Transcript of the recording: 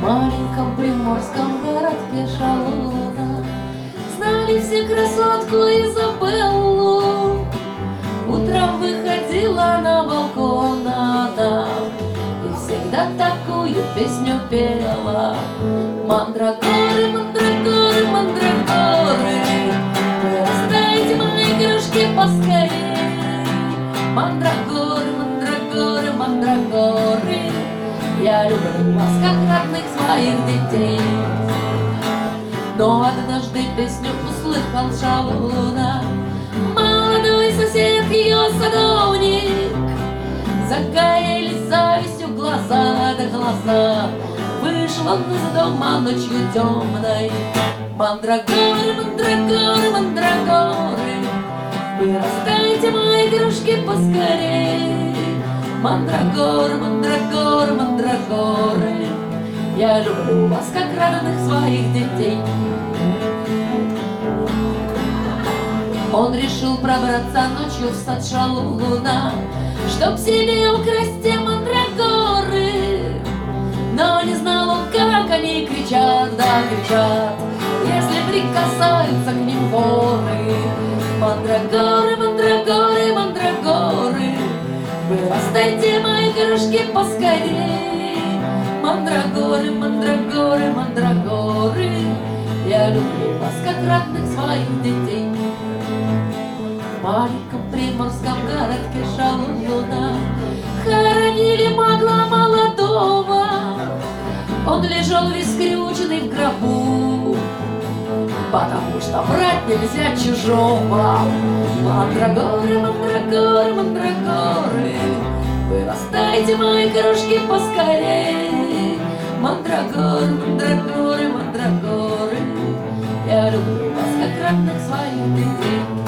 маленьком приморском городке Шалуна знали все красотку Изабеллу. Утром выходила на балкон она и всегда такую песню пела: мандрагоры, мандрагоры, мандрагоры, вырастайте, мои игрушки, поскорей. Мандрагоры, мандрагоры, мандрагоры, я люблю вас, как родных своих детей. Но однажды песню услыхал Шалуна, молодой сосед, ее садовник. Загорелись завистью глаза да глаза, вышел он из дома ночью темной. Мандрагоры, мандрагоры, мандрагоры, вырастайте, мои игрушки, поскорей. Мандрагоры, мандрагоры, мандрагоры, я люблю вас, как родных своих детей. Он решил пробраться ночью в сад Шалуна, чтоб себе украсть те мандрагоры. Но не знал он, как они кричат, да кричат, если прикасаются к ним воры. Мандрагоры, мандрагоры, мандрагоры, вырастайте, мои игрушки, поскорей. Мандрагоры, мандрагоры, мандрагоры, я люблю вас, как родных своих детей. В маленьком приморском городке Шалуна хоронили могла молодого. Он лежал весь скрюченный в гробу, потому что брать нельзя чужого. Мандрагоры, мандрагоры, мандрагоры, вырастайте, мои игрушки, поскорей. Мандрагоры, мандрагоры, мандрагоры, я люблю вас, как родных своих детей.